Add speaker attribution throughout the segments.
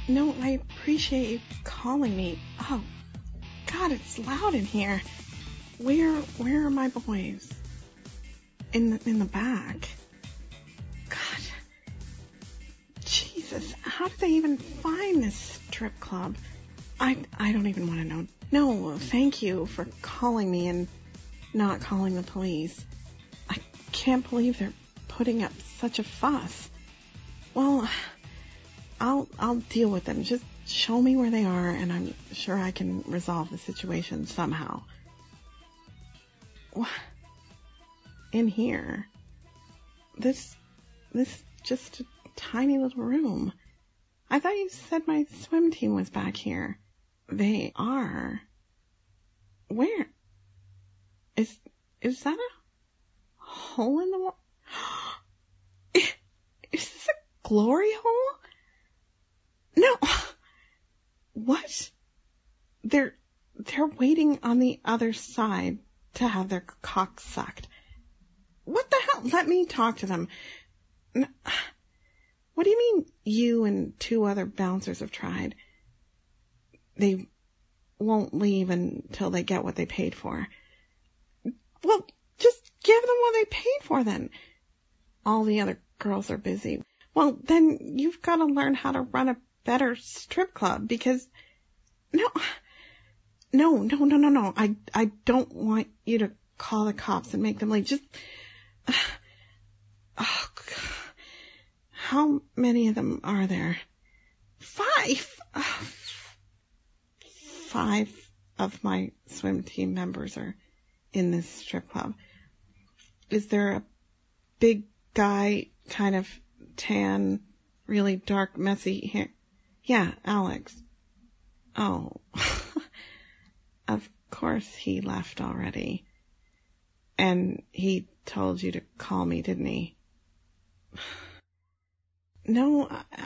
Speaker 1: No, I appreciate you calling me. Oh, God, it's loud in here. Where are my boys? In the back. God. Jesus, how did they even find this strip club? I don't even want to know. No, thank you for calling me and not calling the police. I can't believe they're putting up such a fuss. Well, I'll deal with them. Just show me where they are, and I'm sure I can resolve the situation somehow. In here? This just a tiny little room. I thought you said my swim team was back here. They are. Where? Is that a hole in the wall? Is this a glory hole? No. What? They're waiting on the other side to have their cocks sucked. What the hell? Let me talk to them. What do you mean you and 2 other bouncers have tried? They won't leave until they get what they paid for. Well, just give them what they paid for then. All the other girls are busy. Well, then you've got to learn how to run a better strip club because... No. I don't want you to call the cops and make them leave. Just... Oh, God. How many of them are there? 5! 5 of my swim team members are in this strip club. Is there a big guy, kind of tan, really dark, messy hair? Yeah, Alex. Oh. Of course he left already. And he told you to call me, didn't he? No,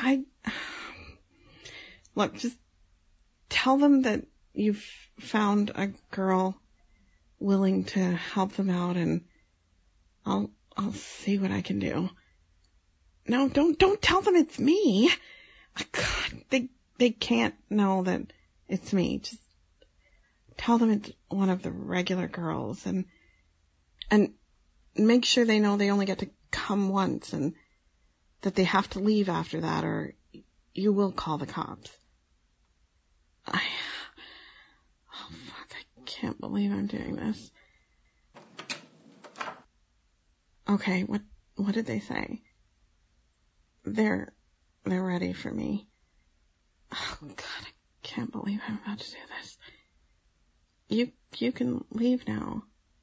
Speaker 1: Look, just tell them that you've found a girl willing to help them out, and I'll see what I can do. No, don't tell them it's me. God, they can't know that it's me. Just tell them it's one of the regular girls, and make sure they know they only get to come once, and that they have to leave after that, or you will call the cops. Oh, fuck, I can't believe I'm doing this. Okay, what did they say? They're ready for me. Oh, God, I can't believe I'm about to do this. You can leave now.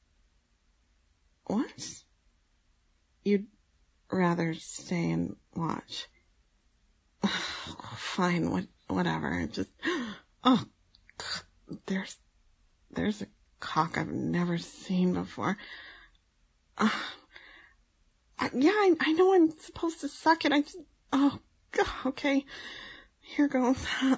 Speaker 1: What? You'd rather stay and watch? Fine, whatever. Just, oh, God, there's a cock I've never seen before. Yeah, I know I'm supposed to suck it. Oh, God, okay. Here goes.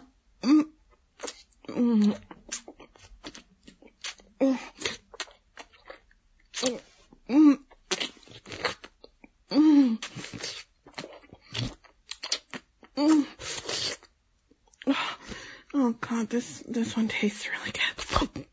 Speaker 1: Oh, God, this one tastes really good.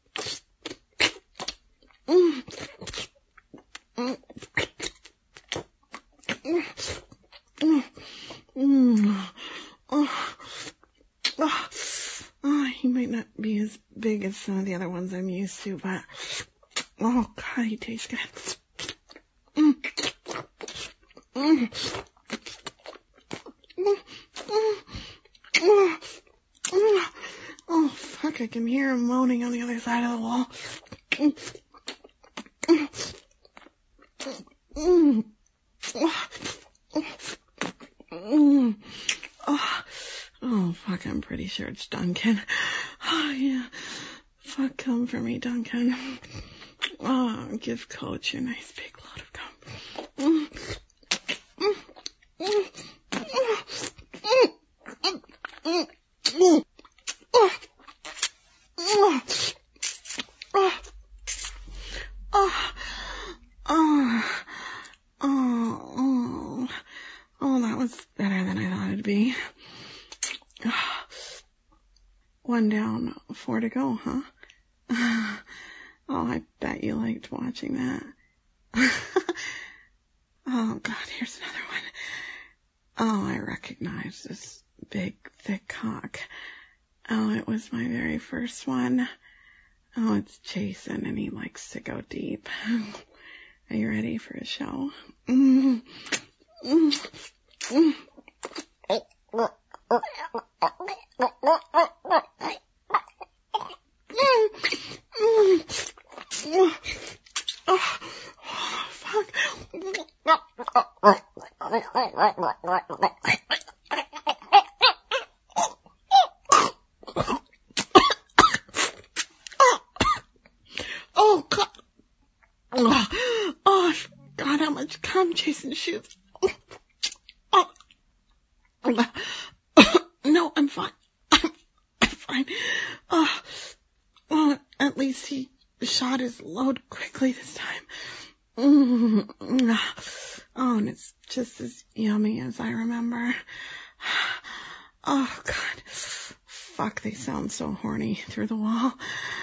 Speaker 1: He might not be as big as some of the other ones I'm used to, but oh, God, he tastes good. Oh, fuck, I can hear him moaning on the other side of the wall. Oh, fuck, I'm pretty sure it's Duncan. Oh, yeah. Fuck, come for me, Duncan. Oh, give Coach a nice big load of cum. Oh, that was better than I thought it'd be. 1 down, 4 to go, huh? Oh, I bet you liked watching that. Oh, God, here's another one. Oh, I recognize this big, thick cock. Oh, it was my very first one. Oh, it's Jason, and he likes to go deep. Are you ready for a show? Oh, God. Oh, God, how much cum Jason shoots. Oh. No, I'm fine. I'm fine. Oh, at least he shot his load quickly this time. Oh, and it's just as yummy as I remember. Oh, God. Fuck, they sound so horny through the wall.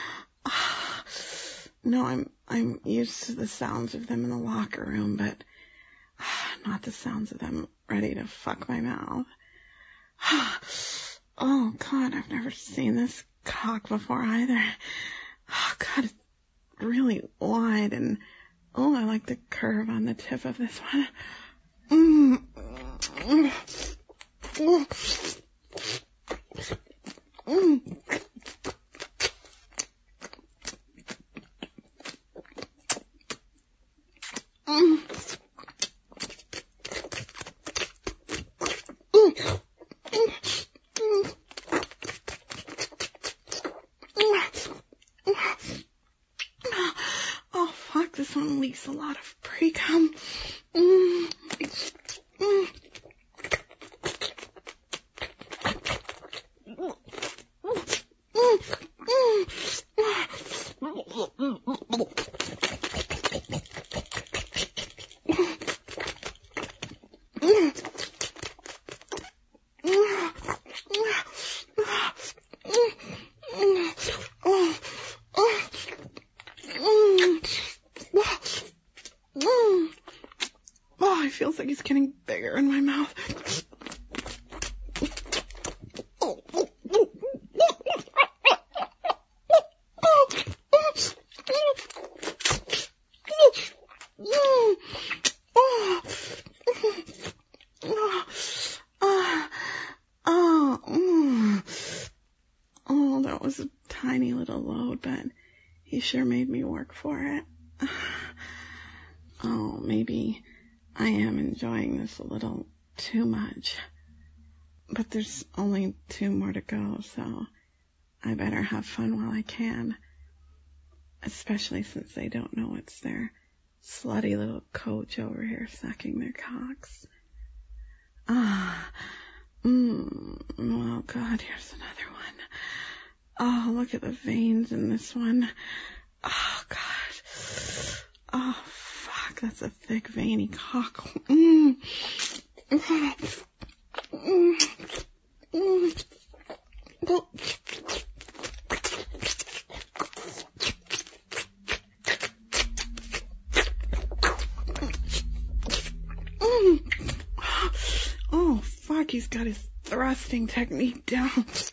Speaker 1: No, I'm used to the sounds of them in the locker room, but not the sounds of them ready to fuck my mouth. Oh, God, I've never seen this cock before either. Oh, God, it's really wide, and oh, I like the curve on the tip of this one. Oh, fuck, this one leaks a lot of pre-cum. Oh, it feels like it's getting bigger in my mouth. Oh, that was a tiny little load, but he sure made me work for it. Oh, maybe I am enjoying this a little too much. But there's only 2 more to go, so I better have fun while I can. Especially since they don't know it's their slutty little coach over here sucking their cocks. Oh, God, here's another one. Oh, look at the veins in this one. Oh, God. Oh, fuck, that's a thick, veiny cock. Oh, fuck, he's got his thrusting technique down.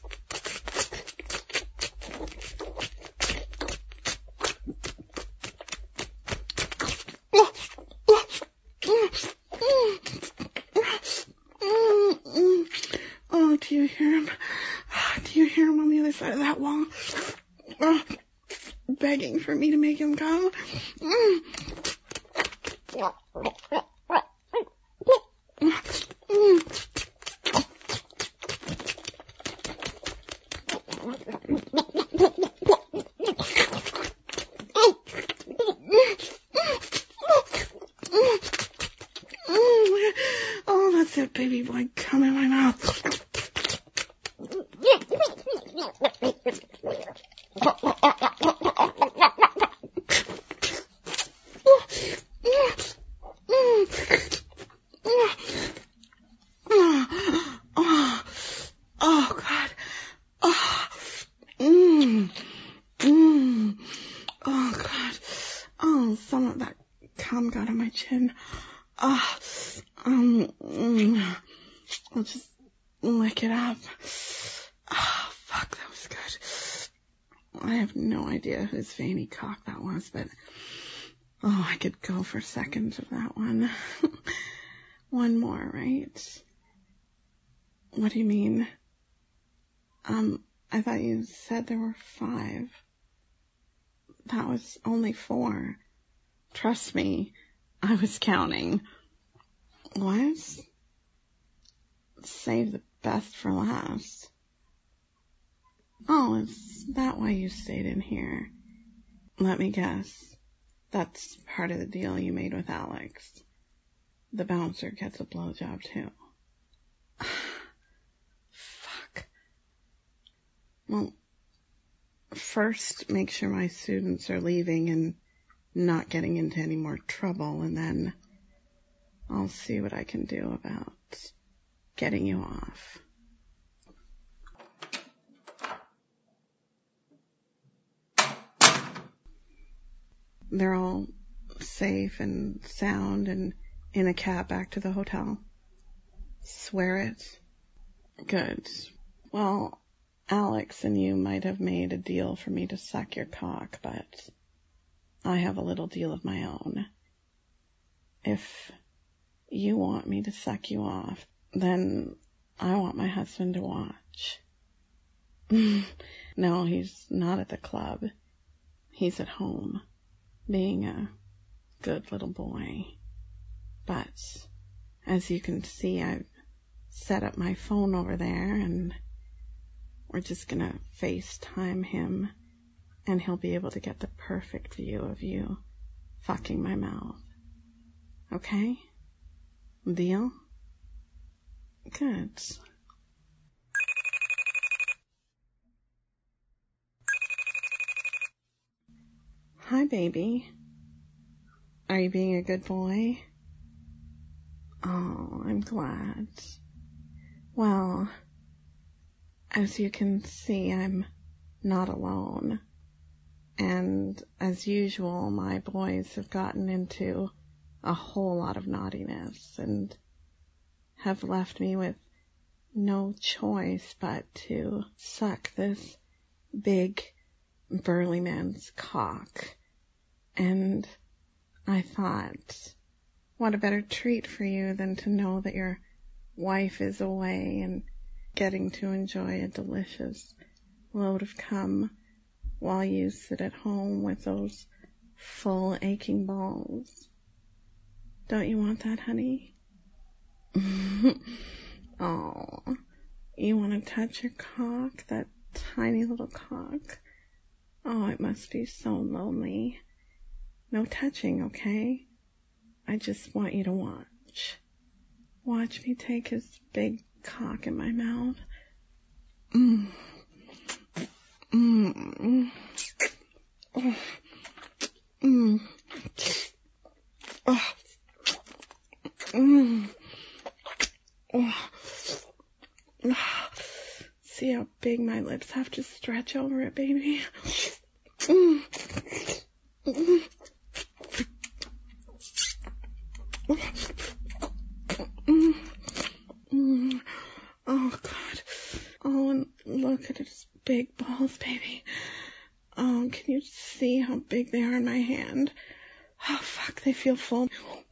Speaker 1: Oh, do you hear him? Do you hear him on the other side of that wall? Begging for me to make him come? Oh, that's it, baby boy. Come in my mouth. Oh, God. I'll just lick it up. Oh, fuck, that was good. I have no idea whose veiny cock that was, but I could go for seconds of that one. One more, right? What do you mean? I thought you said there were 5. That was only 4. Trust me, I was counting. What? Save the best for last. Oh, is that why you stayed in here? Let me guess. That's part of the deal you made with Alex. The bouncer gets a blowjob too. Fuck. Well, first make sure my students are leaving and not getting into any more trouble, and then I'll see what I can do about getting you off. They're all safe and sound and in a cab back to the hotel. Swear it? Good. Well, Alex and you might have made a deal for me to suck your cock, but I have a little deal of my own. If you want me to suck you off, then I want my husband to watch. No, he's not at the club. He's at home, being a good little boy. But, as you can see, I've set up my phone over there, and we're just gonna FaceTime him, and he'll be able to get the perfect view of you fucking my mouth. Okay? Deal? Good. Hi, baby. Are you being a good boy? Oh, I'm glad. Well, as you can see, I'm not alone. And as usual, my boys have gotten into a whole lot of naughtiness and have left me with no choice but to suck this big burly man's cock. And I thought, what a better treat for you than to know that your wife is away and getting to enjoy a delicious load of cum while you sit at home with those full aching balls. Don't you want that, honey? Oh, you want to touch your cock, that tiny little cock? Oh, it must be so lonely. No touching, okay? I just want you to watch. Watch me take his big cock in my mouth. Oh. See how big my lips have to stretch over it, baby? Oh, God. Oh, and look at his big balls, baby. Oh, can you see how big they are in my hand? Oh, fuck, they feel full.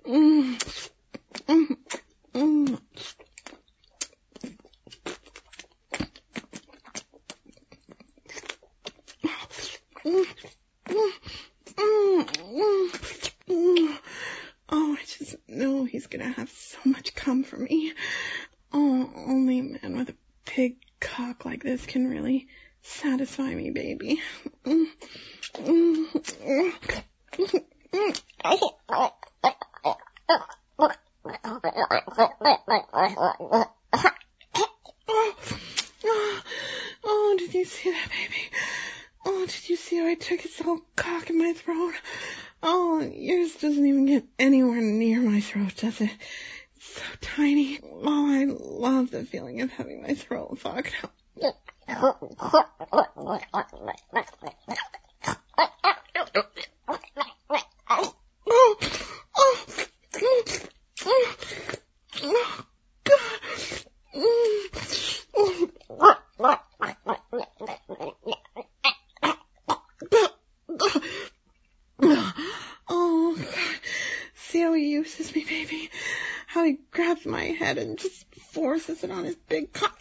Speaker 1: Oh, I just know he's gonna have so much cum for me. Oh, only a man with a big cock like this can really satisfy me, baby. Oh, did you see that, baby? Oh, did you see how I took his little cock in my throat? Oh, yours doesn't even get anywhere near my throat, does it? It's so tiny. Oh, I love the feeling of having my throat fucked. Oh, God. head and just forces it on his big cock.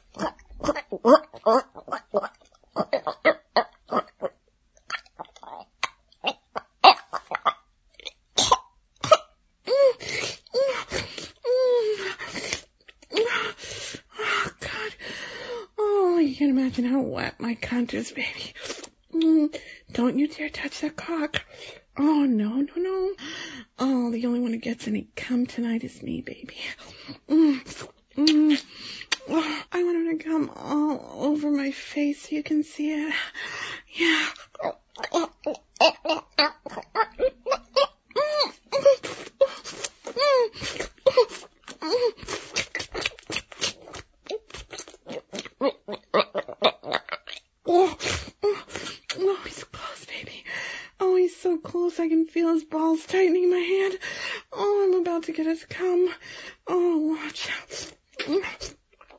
Speaker 1: Oh, God. Oh, you can imagine how wet my cunt is, baby. Don't you dare touch that cock. Oh, no. Oh, the only one who gets any cum tonight is me, baby. Oh, I want him to come all over my face so you can see it. Yeah. Oh, he's close, baby. Oh, he's so close I can feel his balls tightening my hand. Oh, I'm about to get his cum. Oh, watch. Yes.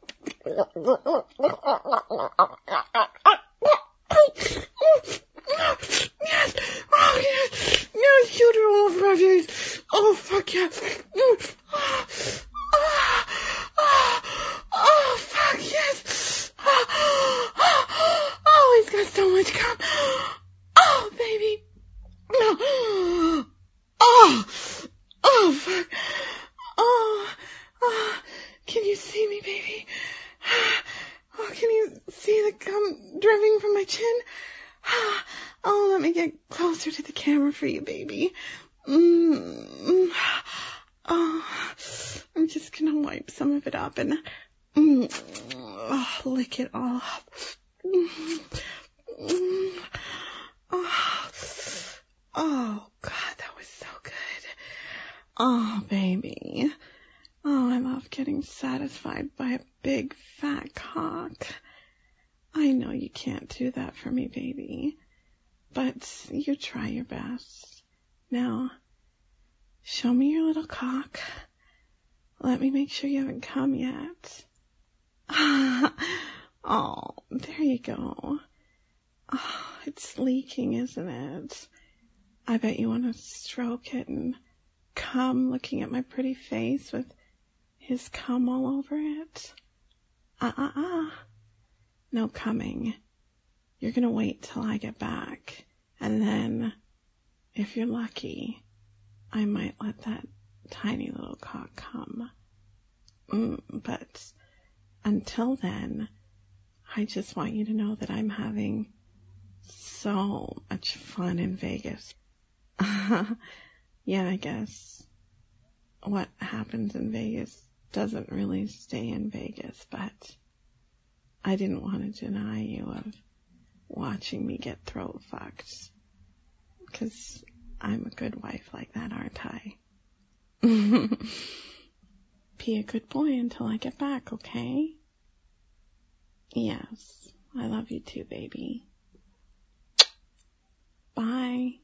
Speaker 1: Oh, yes. Yes, shoot it all over my face. Oh, fuck yes. Oh, fuck yes. Oh, he's got so much cum. Oh, baby. No. Oh, fuck. Can you see me, baby? Oh, can you see the cum dripping from my chin? Oh, let me get closer to the camera for you, baby. Oh, I'm just gonna wipe some of it up and lick it off. Oh, God, that was so good. Oh, baby. Oh, I love getting satisfied by a big, fat cock. I know you can't do that for me, baby, but you try your best. Now, show me your little cock. Let me make sure you haven't come yet. Oh, there you go. Oh, it's leaking, isn't it? I bet you want to stroke it and come looking at my pretty face with his cum all over it. No coming. You're gonna wait till I get back, and then, if you're lucky, I might let that tiny little cock come. But until then, I just want you to know that I'm having so much fun in Vegas. Yeah, I guess what happens in Vegas doesn't really stay in Vegas, but I didn't want to deny you of watching me get throat fucked, because I'm a good wife like that, aren't I? Be a good boy until I get back, okay? Yes, I love you too, baby. Bye.